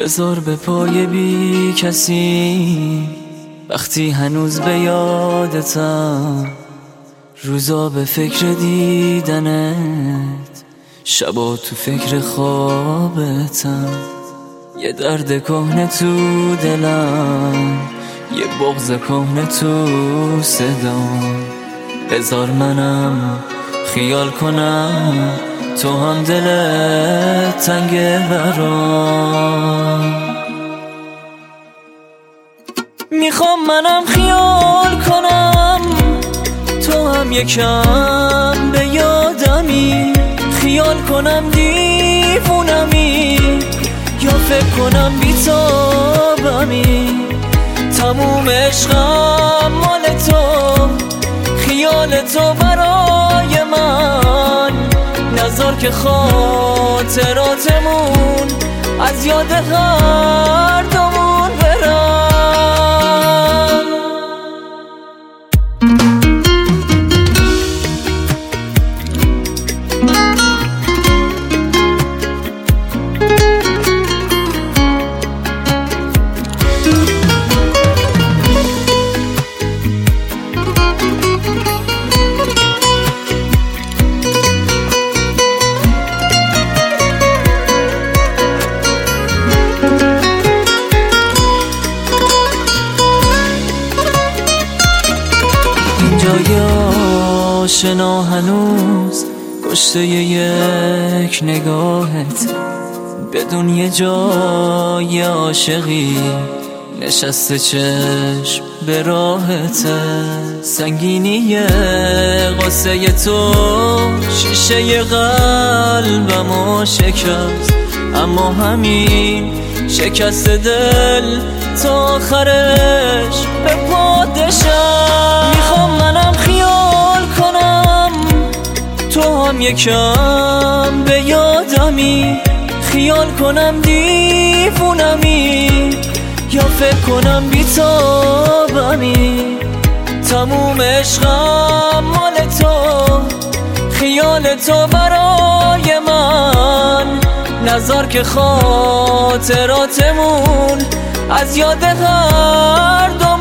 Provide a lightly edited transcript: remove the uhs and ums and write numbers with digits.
بذار به پای بی کسی وقتی هنوز به یادتم، روزا به فکر دیدنت، شبا تو فکر خوابتم. یه درد کهنه تو دلم، یه بغض کهنه تو صدام. بذار منم خیال کنم تو هم دلت تنگه برام. میخوام منم خیال کنم تو هم یکم به یادمی، خیال کنم دیوونمی یا فکر کنم بیتابمی. تموم عشقم مال تو، خیال تو برای من، نذار که خاطراتمون از یاد هر دومون برن. جای آشنا هنوز کشته یک نگاهت، بدون یه جای عاشقی نشسته چشم به راهته. سنگینی قصه تو شیشه قلبمو شکست، اما همین شکست دل تا آخرش به پادشم. میخوام منم خیال کنم تو هم یکم به یادمی، خیال کنم دیوونمی یا فکر کنم بیتابمی. تموم عشقم مال تو، خیال تو برای من، نذار که خاطراتمون از یاد هر دو